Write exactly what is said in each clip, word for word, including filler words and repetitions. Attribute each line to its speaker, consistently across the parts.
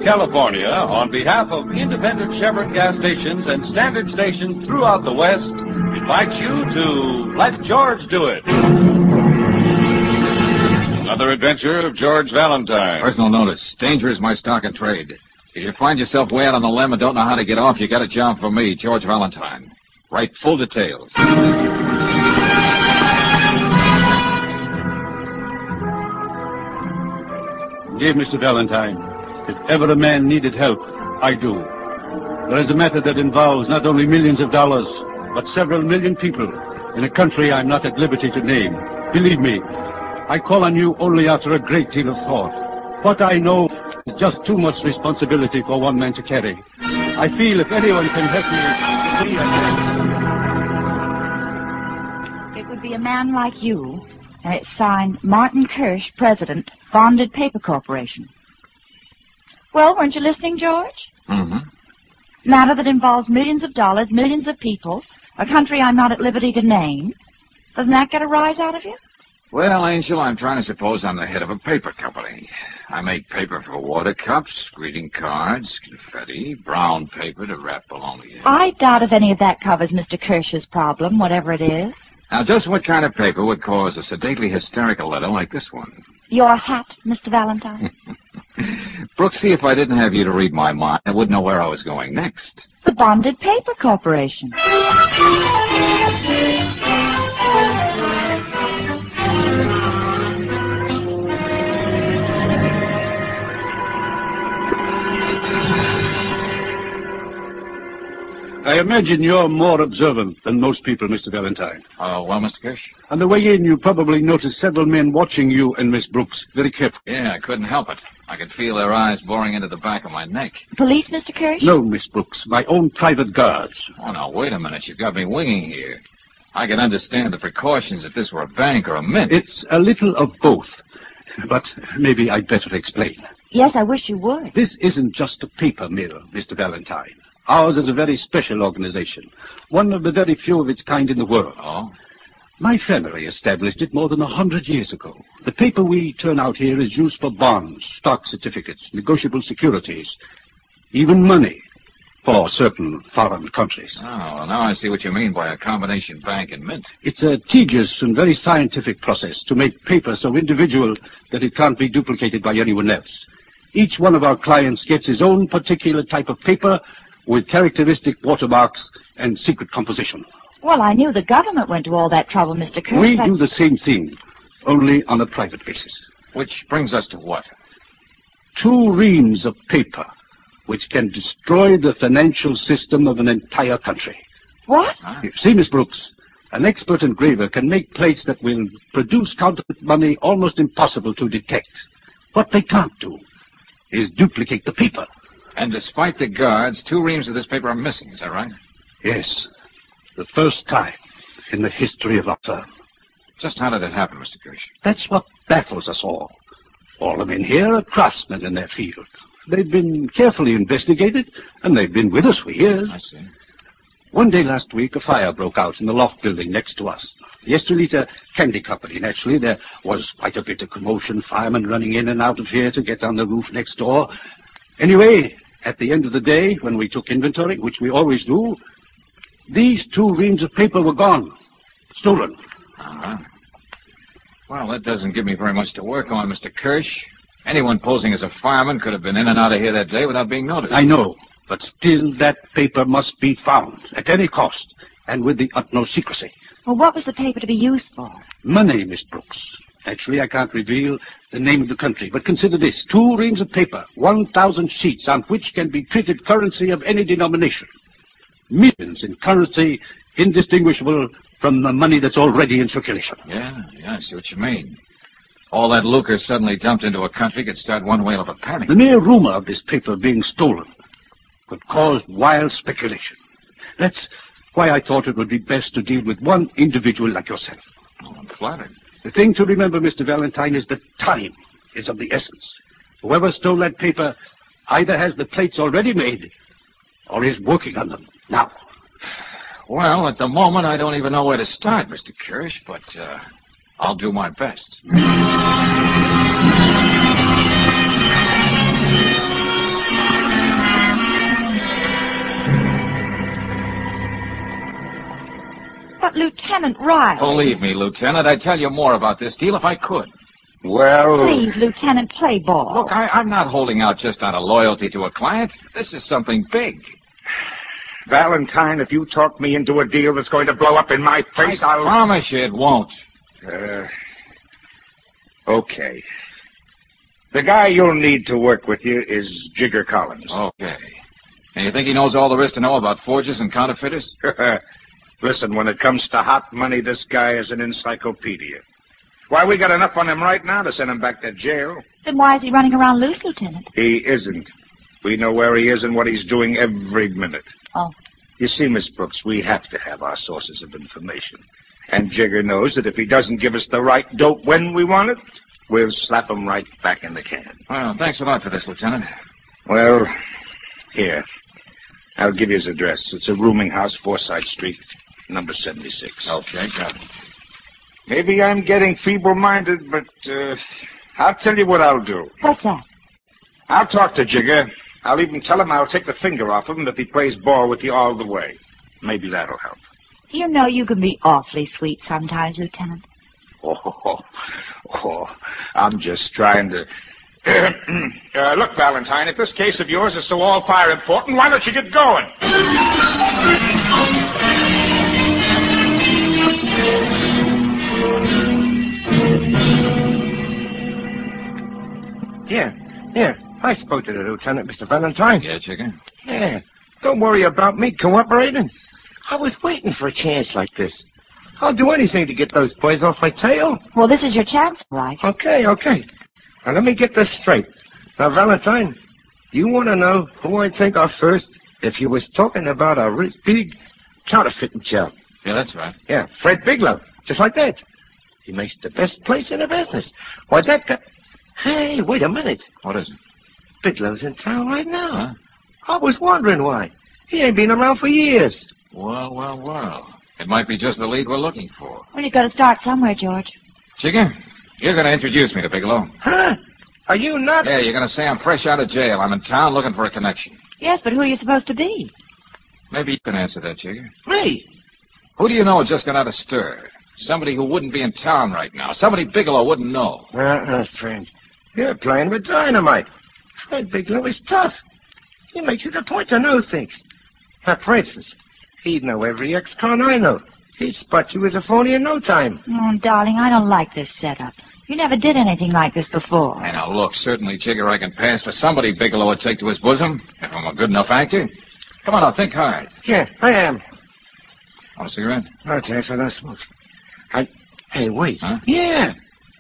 Speaker 1: California, on behalf of independent Chevron gas stations and standard stations throughout the West, invites you to Let George Do It. Another adventure of George Valentine.
Speaker 2: Personal notice. Danger is my stock and trade. If you find yourself way out on the limb and don't know how to get off, you got a job for me, George Valentine. Write full details.
Speaker 3: Dear Mister Valentine, if ever a man needed help, I do. There is a matter that involves not only millions of dollars, but several million people in a country I'm not at liberty to name. Believe me, I call on you only after a great deal of thought. What I know is just too much responsibility for one man to carry. I feel if anyone can help me, me I can.
Speaker 4: It would be a man like you, and it's signed Martin Kirsch, President, Bonded Paper Corporation. Well, weren't you listening, George?
Speaker 2: Mm-hmm.
Speaker 4: Matter that involves millions of dollars, millions of people, a country I'm not at liberty to name. Doesn't that get a rise out of you?
Speaker 2: Well, Angel, I'm trying to suppose I'm the head of a paper company. I make paper for water cups, greeting cards, confetti, brown paper to wrap bologna in.
Speaker 4: I doubt if any of that covers Mister Kirsch's problem, whatever it is.
Speaker 2: Now, just what kind of paper would cause a sedately hysterical letter like this one?
Speaker 4: Your hat, Mister Valentine.
Speaker 2: Brooks, see, if I didn't have you to read my mind, I wouldn't know where I was going next.
Speaker 4: The Bonded Paper Corporation.
Speaker 3: I imagine you're more observant than most people, Mister Valentine.
Speaker 2: Oh, uh, well, Mister Kirsch?
Speaker 3: On the way in, you probably noticed several men watching you and Miss Brooks very carefully.
Speaker 2: Yeah, I couldn't help it. I could feel their eyes boring into the back of my neck.
Speaker 4: Police, Mister Kirsch?
Speaker 3: No, Miss Brooks, my own private guards.
Speaker 2: Oh, now, wait a minute. You've got me winging here. I can understand the precautions if this were a bank or a mint.
Speaker 3: It's a little of both. But maybe I'd better explain.
Speaker 4: Yes, I wish you would.
Speaker 3: This isn't just a paper mill, Mister Valentine. Ours is a very special organization, one of the very few of its kind in the world.
Speaker 2: Oh?
Speaker 3: My family established it more than a hundred years ago. The paper we turn out here is used for bonds, stock certificates, negotiable securities, even money for certain foreign countries.
Speaker 2: Oh, well, now I see what you mean by a combination bank and mint.
Speaker 3: It's a tedious and very scientific process to make paper so individual that it can't be duplicated by anyone else. Each one of our clients gets his own particular type of paper with characteristic watermarks and secret composition.
Speaker 4: Well, I knew the government went to all that trouble, Mister Kirsch.
Speaker 3: We
Speaker 4: but...
Speaker 3: do the same thing, only on a private basis.
Speaker 2: Which brings us to what?
Speaker 3: Two reams of paper, which can destroy the financial system of an entire country.
Speaker 4: What?
Speaker 2: Huh?
Speaker 3: You see, Miss Brooks, an expert engraver can make plates that will produce counterfeit money almost impossible to detect. What they can't do is duplicate the paper.
Speaker 2: And despite the guards, two reams of this paper are missing, is that right?
Speaker 3: Yes. The first time in the history of our firm.
Speaker 2: Just how did it happen, Mister Kirsch?
Speaker 3: That's what baffles us all. All the men here are craftsmen in their field. They've been carefully investigated, and they've been with us for years.
Speaker 2: I see.
Speaker 3: One day last week, a fire broke out in the loft building next to us. Yesterday, a candy company. Naturally, there was quite a bit of commotion, firemen running in and out of here to get on the roof next door. Anyway, at the end of the day, when we took inventory, which we always do, these two reams of paper were gone. Stolen.
Speaker 2: Uh-huh. Well, that doesn't give me very much to work on, Mister Kirsch. Anyone posing as a fireman could have been in and out of here that day without being noticed.
Speaker 3: I know, but still that paper must be found at any cost and with the utmost secrecy.
Speaker 4: Well, what was the paper to be used for?
Speaker 3: Money, Miss Brooks. Actually, I can't reveal the name of the country, but consider this. Two reams of paper, one thousand sheets on which can be printed currency of any denomination. Millions in currency indistinguishable from the money that's already in circulation.
Speaker 2: Yeah, yeah, I see what you mean. All that lucre suddenly dumped into a country could start one whale of a panic.
Speaker 3: The mere rumor of this paper being stolen could cause wild speculation. That's why I thought it would be best to deal with one individual like yourself.
Speaker 2: Oh, I'm flattered.
Speaker 3: The thing to remember, Mister Valentine, is that time is of the essence. Whoever stole that paper either has the plates already made or is working on them now.
Speaker 2: Well, at the moment, I don't even know where to start, Mister Kirsch, but uh, I'll do my best.
Speaker 4: Lieutenant Riley.
Speaker 2: Believe me, Lieutenant, I'd tell you more about this deal if I could.
Speaker 5: Well...
Speaker 4: Please, Lieutenant, play ball.
Speaker 2: Look, I, I'm not holding out just out of loyalty to a client. This is something big.
Speaker 5: Valentine, if you talk me into a deal that's going to blow up in my face,
Speaker 2: I
Speaker 5: I'll...
Speaker 2: promise you it won't.
Speaker 5: Uh, okay. The guy you'll need to work with you is Jigger Collins.
Speaker 2: Okay. And you think he knows all there is to know about forgers and counterfeiters?
Speaker 5: Listen, when it comes to hot money, this guy is an encyclopedia. Why, we got enough on him right now to send him back to jail.
Speaker 4: Then why is he running around loose, Lieutenant?
Speaker 5: He isn't. We know where he is and what he's doing every minute.
Speaker 4: Oh.
Speaker 5: You see, Miss Brooks, we have to have our sources of information. And Jigger knows that if he doesn't give us the right dope when we want it, we'll slap him right back in the can.
Speaker 2: Well, thanks a lot for this, Lieutenant.
Speaker 5: Well, here. I'll give you his address. It's a rooming house, Forsyth Street, number seventy-six.
Speaker 2: Okay, got it.
Speaker 5: Maybe I'm getting feeble-minded, but uh, I'll tell you what I'll do.
Speaker 4: What's that?
Speaker 5: I'll talk to Jigger. I'll even tell him I'll take the finger off him if he plays ball with you all the way. Maybe that'll help.
Speaker 4: You know you can be awfully sweet sometimes, Lieutenant.
Speaker 5: Oh, oh, oh, I'm just trying to... uh, look, Valentine, if this case of yours is so all-fire important, why don't you get going?
Speaker 6: Yeah, yeah. I spoke to the lieutenant, Mister Valentine.
Speaker 2: Yeah, Jigger?
Speaker 6: Yeah. Don't worry about me cooperating. I was waiting for a chance like this. I'll do anything to get those boys off my tail.
Speaker 4: Well, this is your chance, right?
Speaker 6: Okay, okay. Now, let me get this straight. Now, Valentine, you want to know who I think are first if you was talking about a really big counterfeiting job?
Speaker 2: Yeah, that's right.
Speaker 6: Yeah, Fred Bigelow. Just like that. He makes the best place in the business. Why, that guy... Hey, wait a minute.
Speaker 2: What is it?
Speaker 6: Bigelow's in town right now.
Speaker 2: Huh?
Speaker 6: I was wondering why. He ain't been around for years.
Speaker 2: Well, well, well. It might be just the lead we're looking for.
Speaker 4: Well, you've got to start somewhere, George.
Speaker 2: Jigger, you're going to introduce me to Bigelow.
Speaker 6: Huh? Are you not?
Speaker 2: Yeah, you're going to say I'm fresh out of jail. I'm in town looking for a connection.
Speaker 4: Yes, but who are you supposed to be?
Speaker 2: Maybe you can answer that, Jigger.
Speaker 6: Me?
Speaker 2: Who do you know just got out of stir? Somebody who wouldn't be in town right now. Somebody Bigelow wouldn't know.
Speaker 6: Uh-uh, friend. You're playing with dynamite. Fred Bigelow is tough. He makes it a point to know things. Now, for instance, he'd know every ex-con I know. He'd spot you as a phony in no time.
Speaker 4: Oh, darling, I don't like this setup. You never did anything like this before.
Speaker 2: Hey, now, look, certainly, Jigger, I can pass for somebody Bigelow would take to his bosom, if I'm a good enough actor. Come on, now, think hard.
Speaker 6: Yeah, I am.
Speaker 2: Want a cigarette?
Speaker 6: No, thanks, I don't smoke. I... Hey, wait.
Speaker 2: Huh?
Speaker 6: Yeah.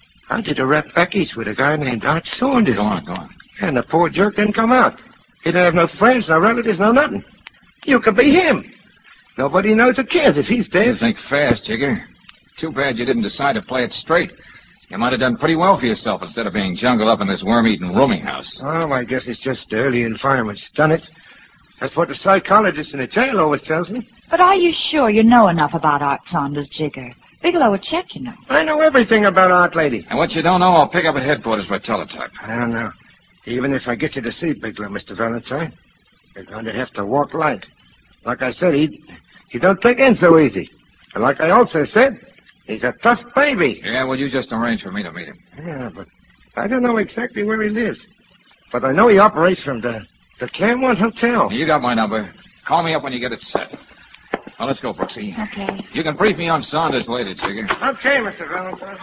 Speaker 6: I did a rep back east with a guy named Art Saunders.
Speaker 2: Go on, go on.
Speaker 6: And the poor jerk didn't come out. He didn't have no friends, no relatives, no nothing. You could be him. Nobody knows or cares if he's dead.
Speaker 2: You think fast, Jigger. Too bad you didn't decide to play it straight. You might have done pretty well for yourself instead of being jungled up in this worm-eating rooming house.
Speaker 6: Oh, I guess it's just the early environment's done it. That's what the psychologist in the jail always tells me.
Speaker 4: But are you sure you know enough about Art Saunders, Jigger? Bigelow would check, you know.
Speaker 6: I know everything about Art Lady.
Speaker 2: And what you don't know, I'll pick up at headquarters by teletype.
Speaker 6: I don't know. Even if I get you to see Bigelow, Mister Valentine, you're going to have to walk light. Like I said, he, he don't take in so easy. And like I also said, he's a tough baby.
Speaker 2: Yeah, well, you just arrange for me to meet him.
Speaker 6: Yeah, but I don't know exactly where he lives. But I know he operates from the, the Claremont Hotel.
Speaker 2: You got my number. Call me up when you get it set. Well, let's go, Brooksy.
Speaker 4: Okay.
Speaker 2: You can brief me on Saunders later, Jigger.
Speaker 6: Okay, Mister Valentine.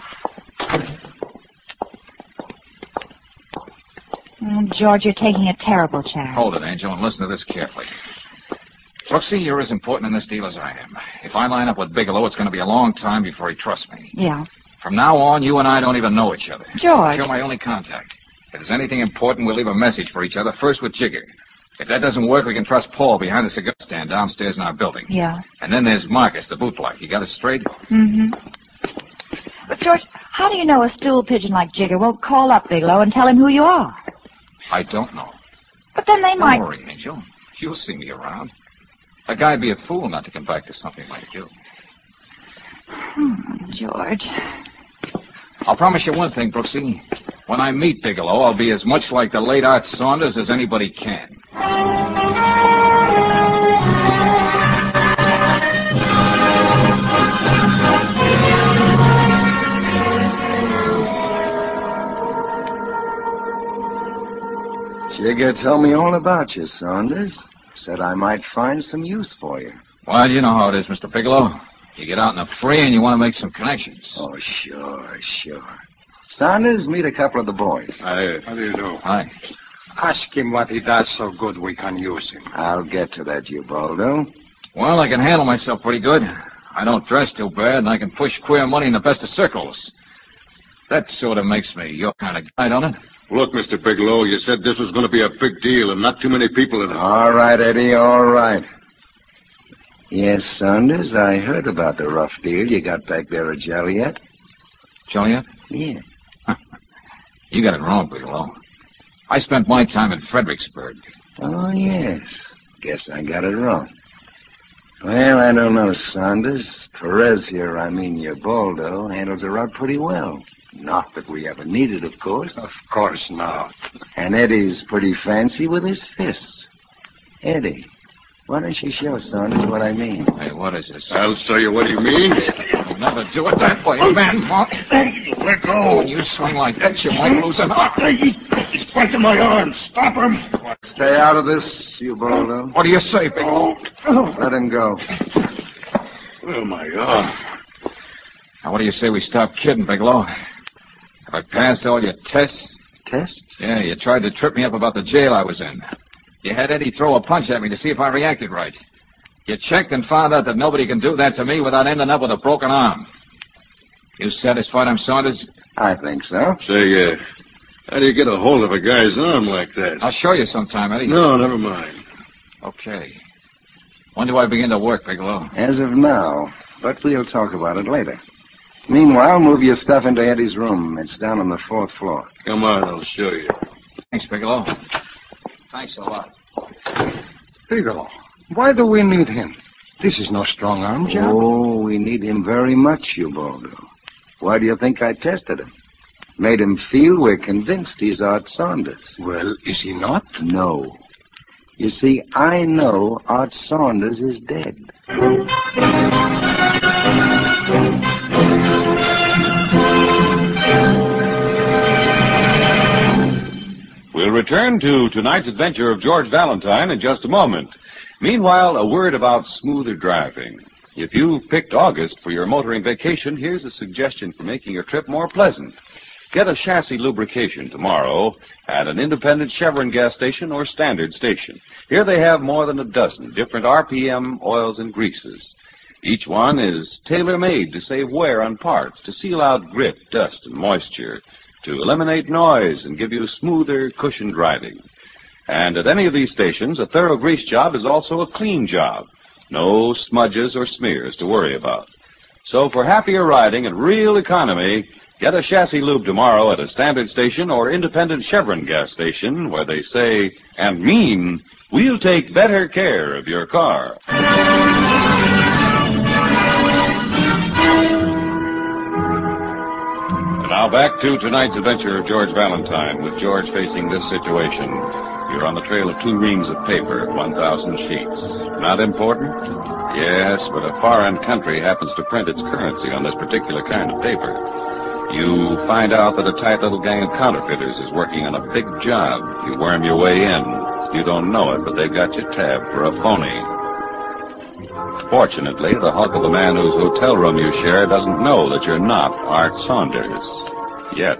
Speaker 4: Oh, George, you're taking a terrible chance.
Speaker 2: Hold it, Angel, and listen to this carefully. Brooksy, you're as important in this deal as I am. If I line up with Bigelow, it's going to be a long time before he trusts me.
Speaker 4: Yeah.
Speaker 2: From now on, you and I don't even know each other.
Speaker 4: George.
Speaker 2: You're my only contact. If there's anything important, we'll leave a message for each other, first with Jigger. If that doesn't work, we can trust Paul behind the cigar stand downstairs in our building.
Speaker 4: Yeah.
Speaker 2: And then there's Marcus, the bootblack. You got it straight?
Speaker 4: Mm-hmm. But, George, how do you know a stool pigeon like Jigger won't call up Bigelow and tell him who you are?
Speaker 2: I don't know.
Speaker 4: But then they
Speaker 2: Don't
Speaker 4: might...
Speaker 2: worry, Angel. You'll see me around. A guy'd be a fool not to come back to something like you.
Speaker 4: Hmm, George.
Speaker 2: I'll promise you one thing, Brooksy. When I meet Bigelow, I'll be as much like the late Art Saunders as anybody can.
Speaker 6: Jigger told me all about you, Saunders. Said I might find some use for you.
Speaker 2: Well, you know how it is, Mister Bigelow. You get out in the free and you want to make some connections.
Speaker 6: Oh, sure, sure. Saunders, meet a couple of the boys.
Speaker 7: Hi. How do you do?
Speaker 2: Hi.
Speaker 7: Ask him what he does so good we can use him.
Speaker 6: I'll get to that, Ubaldo.
Speaker 2: Well, I can handle myself pretty good. I don't dress too bad, and I can push queer money in the best of circles. That sort of makes me your kind of guy, don't it?
Speaker 7: Look, Mister Bigelow, you said this was going to be a big deal and not too many people in it.
Speaker 6: All right, Eddie, all right. Yes, Saunders, I heard about the rough deal you got back there at Joliet.
Speaker 2: Joliet?
Speaker 6: Yeah.
Speaker 2: You got it wrong, Bigelow. I spent my time in Fredericksburg.
Speaker 6: Oh, yes. Guess I got it wrong. Well, I don't know, Saunders. Perez here, I mean Ubaldo, handles the rug pretty well. Not that we ever needed, of course.
Speaker 7: Of course not.
Speaker 6: And Eddie's pretty fancy with his fists. Eddie, why don't you show Saunders what I mean?
Speaker 2: Hey, what is this?
Speaker 7: I'll show you what you mean.
Speaker 2: You'll never do it that way, man.
Speaker 7: Let go.
Speaker 2: When you swing like that, you might lose an arm.
Speaker 7: He's biting my arm. Stop him.
Speaker 6: Stay out of this, Ubaldo.
Speaker 2: What do you say, Bigelow?
Speaker 6: Let him go.
Speaker 7: Oh, my arm.
Speaker 2: Now, what do you say we stop kidding, Bigelow? Have I passed all your tests?
Speaker 6: Tests?
Speaker 2: Yeah, you tried to trip me up about the jail I was in. You had Eddie throw a punch at me to see if I reacted right. You checked and found out that nobody can do that to me without ending up with a broken arm. You satisfied, I'm Saunders?
Speaker 6: I think so.
Speaker 7: Say, uh, how do you get a hold of a guy's arm like that?
Speaker 2: I'll show you sometime, Eddie.
Speaker 7: No, never mind.
Speaker 2: Okay. When do I begin to work, Bigelow?
Speaker 6: As of now, but we'll talk about it later. Meanwhile, move your stuff into Eddie's room. It's down on the fourth floor.
Speaker 7: Come on, I'll show you.
Speaker 2: Thanks, Bigelow. Thanks a lot.
Speaker 7: Bigelow, why do we need him? This is no strong arm job.
Speaker 6: Oh, we need him very much, Ubaldo. Why do you think I tested him? Made him feel we're convinced he's Art Saunders.
Speaker 7: Well, is he not?
Speaker 6: No. You see, I know Art Saunders is dead.
Speaker 1: We'll return to tonight's adventure of George Valentine in just a moment. Meanwhile, a word about smoother driving. If you've picked August for your motoring vacation, here's a suggestion for making your trip more pleasant. Get a chassis lubrication tomorrow at an independent Chevron gas station or standard station. Here they have more than a dozen different R P M oils and greases. Each one is tailor-made to save wear on parts, to seal out grit, dust, and moisture, to eliminate noise and give you smoother, cushioned driving. And at any of these stations, a thorough grease job is also a clean job. No smudges or smears to worry about. So for happier riding and real economy, get a chassis lube tomorrow at a standard station or independent Chevron gas station where they say and mean, we'll take better care of your car. And now back to tonight's adventure of George Valentine, with George facing this situation. You're on the trail of two reams of paper, one thousand sheets. Not important? Yes, but a foreign country happens to print its currency on this particular kind of paper. You find out that a tight little gang of counterfeiters is working on a big job. You worm your way in. You don't know it, but they've got you tabbed for a phony. Fortunately, the hulk of the man whose hotel room you share doesn't know that you're not Art Saunders. Yet.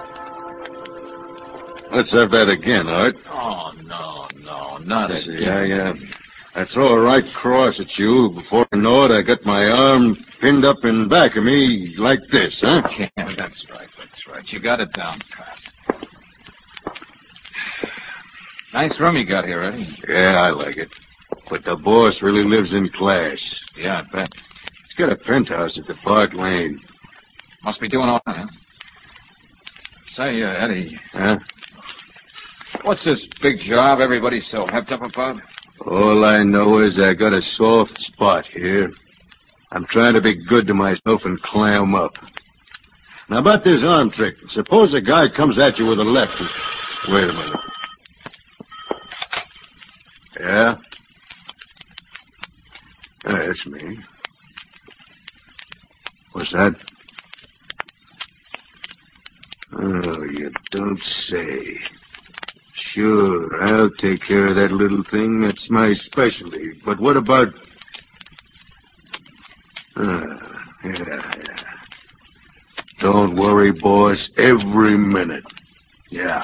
Speaker 7: Let's have that again, Art.
Speaker 2: Oh, no, no, not again.
Speaker 7: Yeah, yeah. I throw a right cross at you. Before I know it, I got my arm pinned up in back of me like this, huh?
Speaker 2: Yeah, that's right, that's right. You got it down pat. Nice room you got here, Eddie.
Speaker 7: Yeah, I like it. But the boss really lives in class.
Speaker 2: Yeah, I bet.
Speaker 7: He's got a penthouse at the Park Lane.
Speaker 2: Must be doing all that, huh? Say, uh, Eddie.
Speaker 7: Huh?
Speaker 2: What's this big job everybody's so hepped up about?
Speaker 7: All I know is I got a soft spot here. I'm trying to be good to myself and clam up. Now, about this arm trick. Suppose a guy comes at you with a left. And... Wait a minute. Yeah? Yeah, that's me. What's that? Oh, you don't say. Sure, I'll take care of that little thing. That's my specialty. But what about... Ah, yeah, yeah. Don't worry, boss. Every minute. Yeah.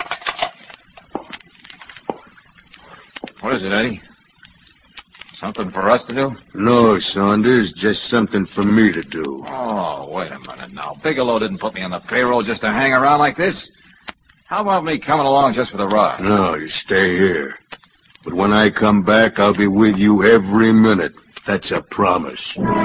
Speaker 2: What is it, Eddie? Something for us to do?
Speaker 7: No, Saunders. Just something for me to do.
Speaker 2: Oh, wait a minute now. Bigelow didn't put me on the payroll just to hang around like this. How about me coming along just for the ride?
Speaker 7: No, you stay here. But when I come back, I'll be with you every minute. That's a promise.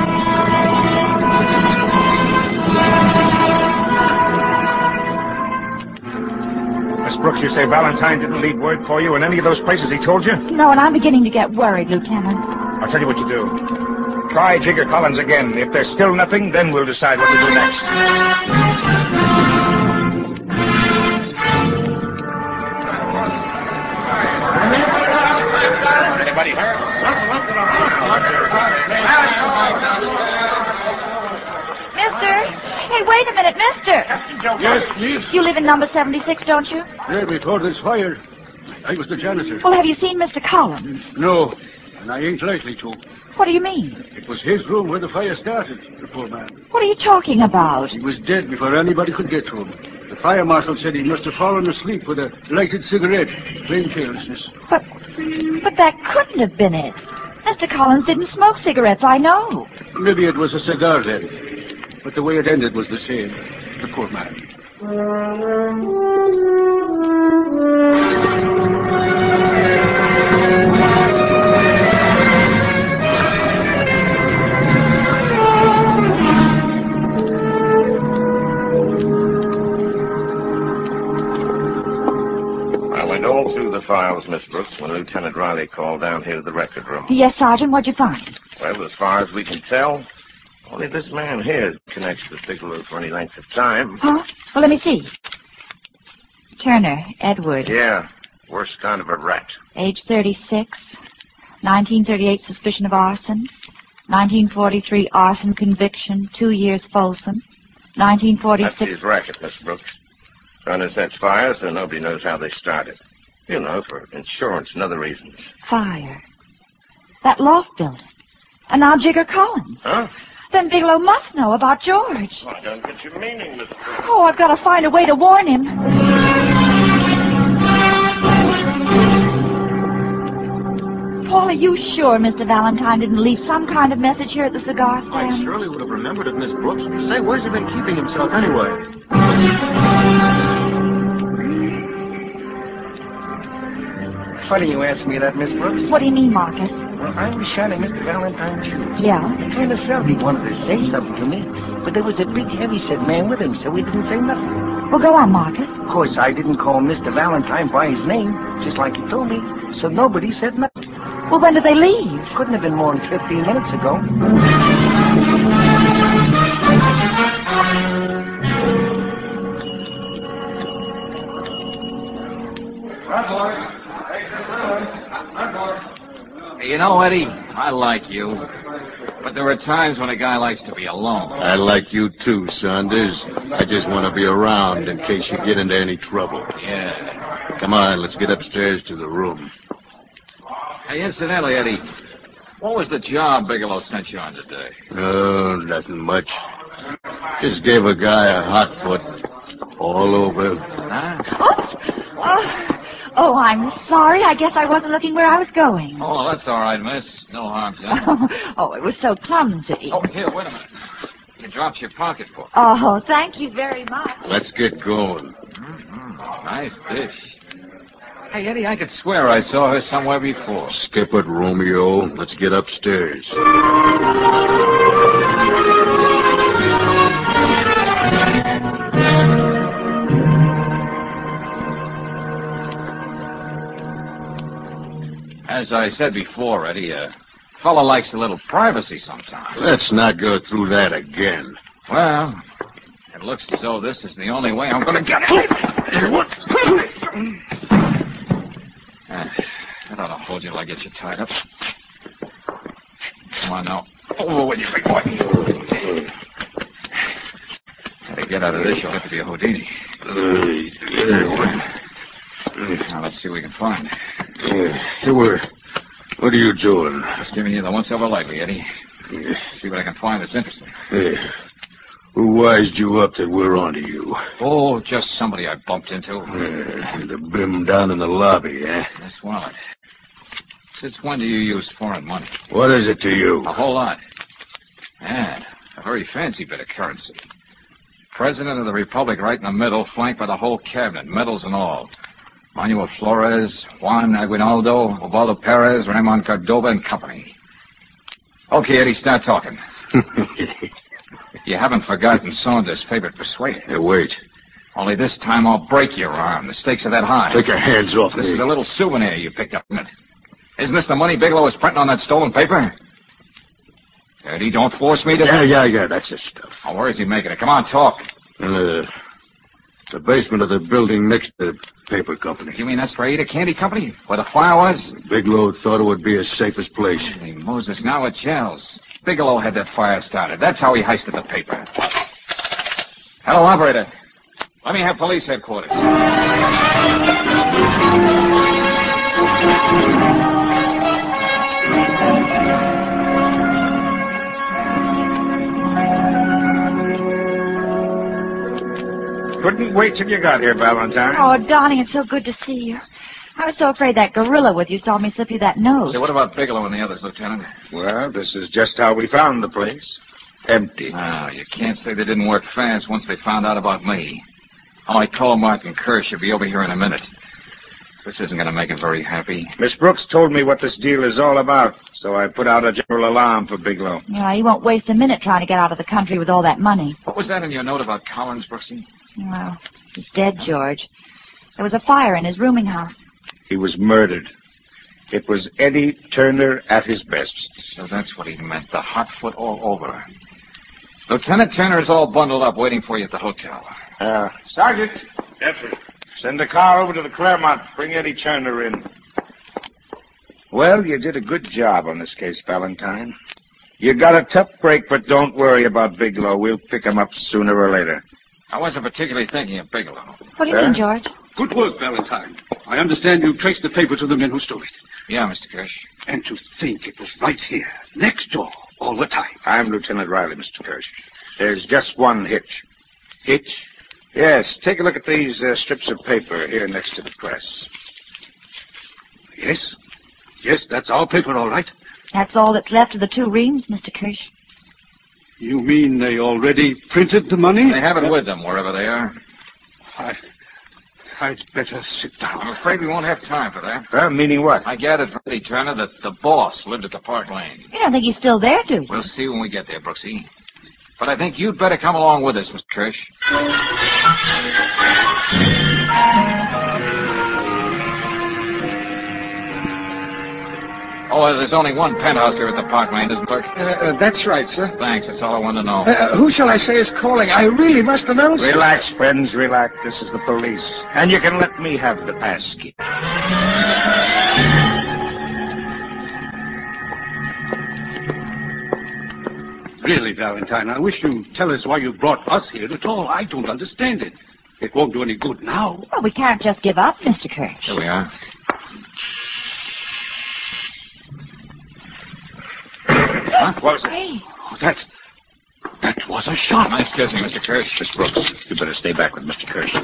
Speaker 5: Miss Brooks, you say Valentine didn't leave word for you in any of those places he told you?
Speaker 4: No, and I'm beginning to get worried, Lieutenant.
Speaker 5: I'll tell you what you do. Try Jigger Collins again. If there's still nothing, then we'll decide what to do next. Anybody hurt?
Speaker 4: Mister! Hey, wait a minute, mister!
Speaker 3: Yes, please.
Speaker 4: You live in number seventy-six, don't you?
Speaker 3: Yeah, before this fire, I was the janitor.
Speaker 4: Well, have you seen Mister Collins?
Speaker 3: No, and I ain't likely to.
Speaker 4: What do you mean?
Speaker 3: It was his room where the fire started, the poor man.
Speaker 4: What are you talking about?
Speaker 3: He was dead before anybody could get to him. The fire marshal said he must have fallen asleep with a lighted cigarette. Plain carelessness.
Speaker 4: But, but that couldn't have been it. Mister Collins didn't smoke cigarettes, I know.
Speaker 3: Maybe it was a cigar then. But the way it ended was the same. The poor man.
Speaker 6: I went all through the files, Miss Brooks, when Lieutenant Riley called down here to the record room.
Speaker 4: Yes, Sergeant, what'd you find?
Speaker 6: Well, as far as we can tell, only this man here is connected with Bigelow for any length of time.
Speaker 4: Huh? Well, let me see. Turner, Edward.
Speaker 6: Yeah, worst kind of a rat.
Speaker 4: Age thirty-six. nineteen thirty-eight, suspicion of arson. nineteen forty-three, arson conviction. Two years Folsom. nineteen forty-six...
Speaker 6: That's his racket, Miss Brooks. Trying to set fires so nobody knows how they started. You know, for insurance and other reasons.
Speaker 4: Fire. That loft building. And now Jigger Collins.
Speaker 6: Huh?
Speaker 4: Then Bigelow must know about George.
Speaker 6: Well, I don't get your meaning, Miss Brooks.
Speaker 4: Oh, I've got to find a way to warn him. Paul, are you sure Mister Valentine didn't leave some kind of message here at the cigar
Speaker 8: I
Speaker 4: stand?
Speaker 8: surely would have remembered it, Miss Brooks. Say, where's he been keeping himself anyway?
Speaker 9: Funny you ask me that, Miss Brooks.
Speaker 4: What do you mean, Marcus?
Speaker 9: Well, I was shining Mister Valentine's shoes.
Speaker 4: Yeah?
Speaker 9: It kind of felt he wanted to say something to me, but there was a big, heavy-set man with him, so he didn't say nothing.
Speaker 4: Well, go on, Marcus.
Speaker 9: Of course, I didn't call Mister Valentine by his name, just like he told me, so nobody said nothing.
Speaker 4: Well, when did they leave?
Speaker 9: Couldn't have been more than fifteen minutes ago.
Speaker 2: You know, Eddie, I like you. But there are times when a guy likes to be alone.
Speaker 7: I like you too, Saunders. I just want to be around in case you get into any trouble.
Speaker 2: Yeah.
Speaker 7: Come on, let's get upstairs to the room.
Speaker 2: Hey, incidentally, Eddie, what was the job Bigelow sent you on today?
Speaker 7: Oh, nothing much. Just gave a guy a hot foot all over.
Speaker 2: Huh?
Speaker 4: Oops! Oh, oh, I'm sorry. I guess I wasn't looking where I was going.
Speaker 2: Oh, that's all right, miss. No harm done.
Speaker 4: Oh, it was so clumsy.
Speaker 2: Oh, here, wait a minute. You dropped your pocketbook.
Speaker 4: Oh, thank you very much.
Speaker 7: Let's get going.
Speaker 2: Mm-hmm. Nice dish. Hey, Eddie, I could swear I saw her somewhere before.
Speaker 7: Skip it, Romeo. Let's get upstairs.
Speaker 2: As I said before, Eddie, a fella likes a little privacy sometimes.
Speaker 7: Let's not go through that again.
Speaker 2: Well, it looks as though this is the only way I'm going to get it. What? That ought to hold you till I get you tied up. Come on now. Over with you, big boy. To get out of this, you'll have to be a Houdini. Now, let's see what we can find.
Speaker 7: Yeah. Hey, where, what are you doing?
Speaker 2: Just giving you the once-over lightly, Eddie.
Speaker 7: Yeah.
Speaker 2: See what I can find that's interesting.
Speaker 7: Yeah. Who wised you up that we're onto you?
Speaker 2: Oh, just somebody I bumped into.
Speaker 7: Yeah, the bim down in the lobby, eh?
Speaker 2: Miss Wallet. Since when do you use foreign money?
Speaker 7: What is it to you?
Speaker 2: A whole lot. And a very fancy bit of currency. President of the Republic right in the middle, flanked by the whole cabinet, medals and all. Manuel Flores, Juan Aguinaldo, Ubaldo Perez, Ramon Cordova and company. Okay, Eddie, start talking. You haven't forgotten Saunders' favorite persuader.
Speaker 7: Hey, wait.
Speaker 2: Only this time I'll break your arm. The stakes are that high.
Speaker 7: Take your hands off
Speaker 2: This
Speaker 7: me.
Speaker 2: is a little souvenir you picked up, isn't it? Isn't this the money Bigelow was printing on that stolen paper? Eddie, don't force me to...
Speaker 7: Yeah, yeah, yeah, that's the stuff.
Speaker 2: Oh, where is he making it? Come on, talk.
Speaker 7: In the, the basement of the building next to the paper company.
Speaker 2: You mean that's for Ada Candy Company? Where the fire was?
Speaker 7: Bigelow thought it would be his safest place.
Speaker 2: Holy Moses, now it gels. Bigelow had that fire started. That's how he heisted the paper. Hello, operator. Let me have police headquarters.
Speaker 5: Couldn't wait till you got here, Valentine.
Speaker 4: Oh, darling, it's so good to see you. I was so afraid that gorilla with you saw me slip you that nose.
Speaker 2: Say, what about Bigelow and the others, Lieutenant?
Speaker 5: Well, this is just how we found the place. Empty.
Speaker 2: Ah, you can't say they didn't work fast once they found out about me. Oh, I told Martin Kirsch he'll be over here in a minute. This isn't going to make him very happy.
Speaker 5: Miss Brooks told me what this deal is all about, so I put out a general alarm for Bigelow.
Speaker 4: Yeah, he won't waste a minute trying to get out of the country with all that money.
Speaker 2: What was that in your note about Collins, Brooksy?
Speaker 4: Well, he's dead, George. There was a fire in his rooming house.
Speaker 5: He was murdered. It was Eddie Turner at his best.
Speaker 2: So that's what he meant, the hot foot all over. Lieutenant Turner is all bundled up waiting for you at the hotel.
Speaker 5: Uh, Sergeant. Yes, sir. Send a car over to the Claremont. Bring Eddie Turner in. Well, you did a good job on this case, Valentine. You got a tough break, but don't worry about Bigelow. We'll pick him up sooner or later.
Speaker 2: I wasn't particularly thinking of Bigelow.
Speaker 4: What do you
Speaker 5: Huh?
Speaker 4: mean, George?
Speaker 3: Good work, Valentine. I understand you traced the paper to the men who stole it.
Speaker 2: Yeah, Mister Kirsch.
Speaker 3: And to think it was right here, next door, all the time.
Speaker 5: I'm Lieutenant Riley, Mister Kirsch. There's just one hitch.
Speaker 3: Hitch?
Speaker 5: Yes, take a look at these uh, strips of paper here next to the press.
Speaker 3: Yes. Yes, that's our paper, all right.
Speaker 4: That's all that's left of the two reams, Mister Kirsch.
Speaker 3: You mean they already printed the money?
Speaker 2: They have it with them, wherever they are.
Speaker 3: I, I'd better sit down.
Speaker 2: I'm afraid we won't have time for that.
Speaker 5: Huh? Meaning what?
Speaker 2: I gathered from Eddie Turner that the boss lived at the Park Lane.
Speaker 4: You don't think he's still there, do you?
Speaker 2: We'll see when we get there, Brooksy. But I think you'd better come along with us, Mister Kirsch. Oh, there's only one penthouse here at the Park Lane, isn't there?
Speaker 6: Uh, uh, that's right, sir.
Speaker 2: Thanks, that's all I wanted to know.
Speaker 6: Uh, who shall I say is calling? I really must announce it.
Speaker 5: Relax, friends, relax. This is the police. And you can let me have the pass key.
Speaker 3: Really, Valentine, I wish you'd tell us why you brought us here at all. I don't understand it. It won't do any good now.
Speaker 4: Well, we can't just give up, Mister Kirsch.
Speaker 2: Here we are.
Speaker 5: Huh? What was it?
Speaker 4: Hey,
Speaker 3: Oh, that, that was a shot.
Speaker 2: Nice guessing, Mister Kirsch.
Speaker 5: Miss Brooks, you better stay back with Mister Kirsch.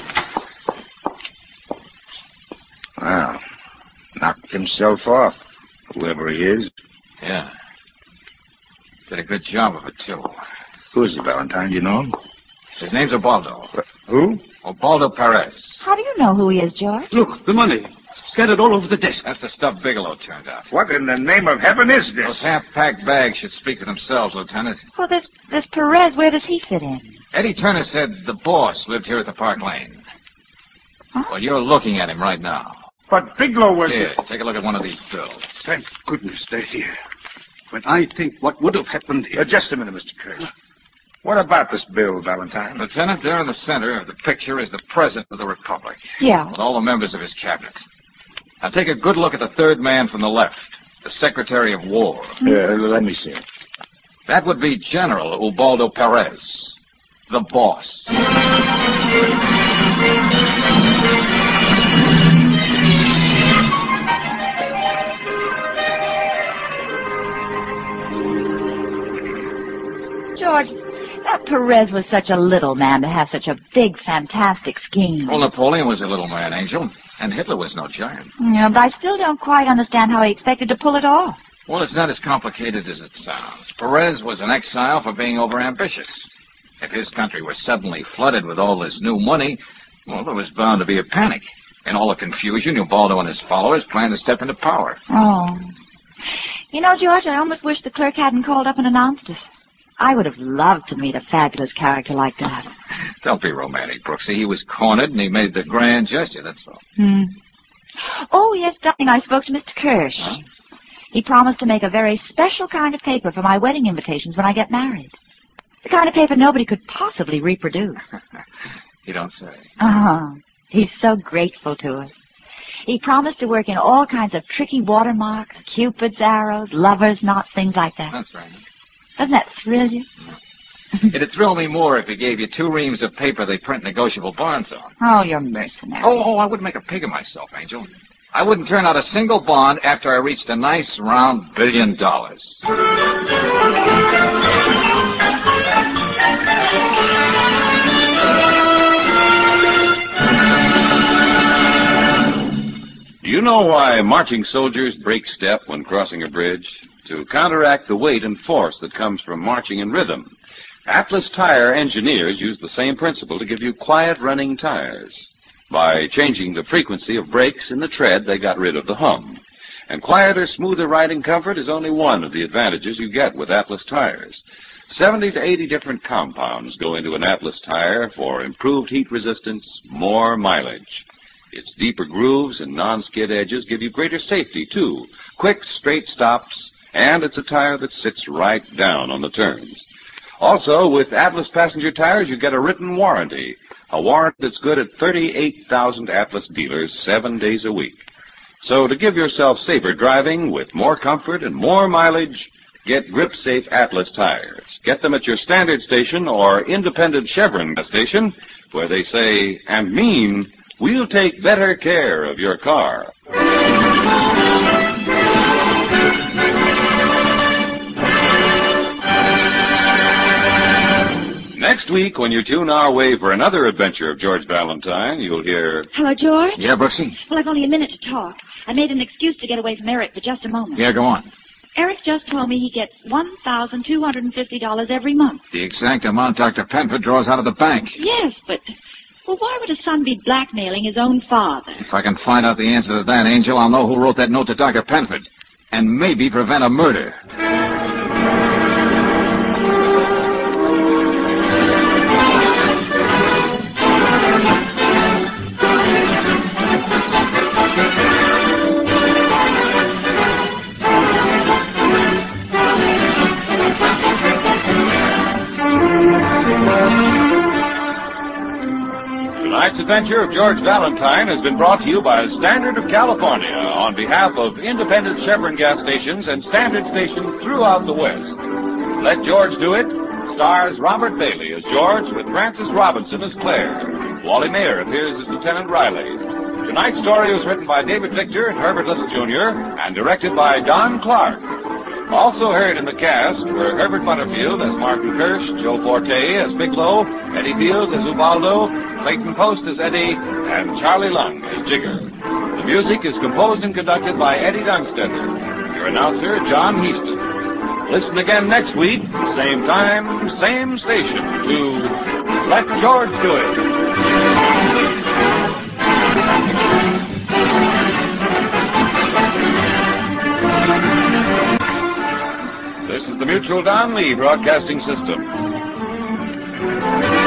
Speaker 5: Wow. Knocked himself off, whoever he is.
Speaker 2: Yeah. Did a good job of it, too.
Speaker 5: Who is he, Valentine? Do you know him?
Speaker 2: His name's Ubaldo.
Speaker 5: Who?
Speaker 2: Ubaldo Perez.
Speaker 4: how do you know who he is, George?
Speaker 3: Look, the money. Scattered all over the desk.
Speaker 2: That's the stuff Bigelow turned out.
Speaker 5: What in the name of heaven is this?
Speaker 2: Those half-packed bags should speak for themselves, Lieutenant.
Speaker 4: Well, this, this Perez, where does he fit in?
Speaker 2: Eddie Turner said the boss lived here at the Park Lane.
Speaker 4: Huh?
Speaker 2: Well, you're looking at him right now.
Speaker 5: But Bigelow was...
Speaker 2: Here, take a look at one of these bills.
Speaker 3: Thank goodness they're here. When I think what would have happened
Speaker 5: Uh,
Speaker 3: here...
Speaker 5: just a minute, Mister Kirsch. What about this bill, Valentine?
Speaker 2: Lieutenant, there in the center of the picture is the President of the Republic,
Speaker 4: Yeah.
Speaker 2: with all the members of his cabinet. Now take a good look at the third man from the left, the Secretary of War.
Speaker 5: Uh, let me see.
Speaker 2: That would be General Ubaldo Perez, the boss.
Speaker 4: Perez was such a little man to have such a big, fantastic scheme.
Speaker 2: Well, Napoleon was a little man, Angel, and Hitler was no giant.
Speaker 4: Yeah, but I still don't quite understand how he expected to pull it off.
Speaker 2: Well, it's not as complicated as it sounds. Perez was an exile for being overambitious. If his country were suddenly flooded with all this new money, well, there was bound to be a panic. In all the confusion, Ubaldo and his followers planned to step into power.
Speaker 4: Oh. You know, George, I almost wish the clerk hadn't called up and announced us. I would have loved to meet a fabulous character like that.
Speaker 2: Don't be romantic, Brooksy. He was cornered, and he made the grand gesture, that's all.
Speaker 4: Hmm. Oh, yes, darling, I spoke to Mister Kirsch.
Speaker 2: Huh?
Speaker 4: He promised to make a very special kind of paper for my wedding invitations when I get married. The kind of paper nobody could possibly reproduce.
Speaker 2: You don't say.
Speaker 4: Oh, he's so grateful to us. He promised to work in all kinds of tricky watermarks, Cupid's arrows, lovers' knots, things like that.
Speaker 2: That's right.
Speaker 4: Doesn't that thrill you?
Speaker 2: It'd thrill me more if he gave you two reams of paper they print negotiable bonds on.
Speaker 4: Oh, you're mercenary.
Speaker 2: Oh, oh, I wouldn't make a pig of myself, Angel. I wouldn't turn out a single bond after I reached a nice, round billion dollars.
Speaker 1: Do you know why marching soldiers break step when crossing a bridge? To counteract the weight and force that comes from marching in rhythm. Atlas Tire engineers use the same principle to give you quiet running tires. By changing the frequency of brakes in the tread, they got rid of the hum. And quieter, smoother riding comfort is only one of the advantages you get with Atlas tires. seventy to eighty different compounds go into an Atlas tire for improved heat resistance, more mileage. Its deeper grooves and non-skid edges give you greater safety, too. Quick, straight stops, and it's a tire that sits right down on the turns. Also, with Atlas passenger tires, you get a written warranty. A warranty that's good at thirty-eight thousand Atlas dealers seven days a week. So to give yourself safer driving with more comfort and more mileage, get grip-safe Atlas tires. Get them at your standard station or independent Chevron station, where they say and mean, we'll take better care of your car. Next week, when you tune our way for another adventure of George Valentine, you'll hear...
Speaker 4: Hello, George?
Speaker 2: Yeah, Brooksy?
Speaker 4: Well, I've only a minute to talk. I made an excuse to get away from Eric for just a moment.
Speaker 2: Yeah, go on.
Speaker 4: Eric just told me he gets one thousand two hundred fifty dollars every month.
Speaker 2: The exact amount Doctor Penford draws out of the bank.
Speaker 4: Yes, but... Well, why would a son be blackmailing his own father?
Speaker 2: If I can find out the answer to that, Angel, I'll know who wrote that note to Doctor Penford. And maybe prevent a murder.
Speaker 1: Tonight's adventure of George Valentine has been brought to you by Standard of California on behalf of independent Chevron gas stations and Standard stations throughout the West. Let George Do It stars Robert Bailey as George with Frances Robinson as Claire. Wally Mayer appears as Lieutenant Riley. Tonight's story was written by David Victor and Herbert Little Junior and directed by Don Clark. Also heard in the cast were Herbert Butterfield as Martin Kirsch, Joe Forte as Bigelow, Eddie Fields as Ubaldo, Clayton Post as Eddie, and Charlie Lung as Jigger. The music is composed and conducted by Eddie Dunstetter. Your announcer, John Heaston. Listen again next week, same time, same station, to Let George Do It. This is the Mutual Don Lee Broadcasting System.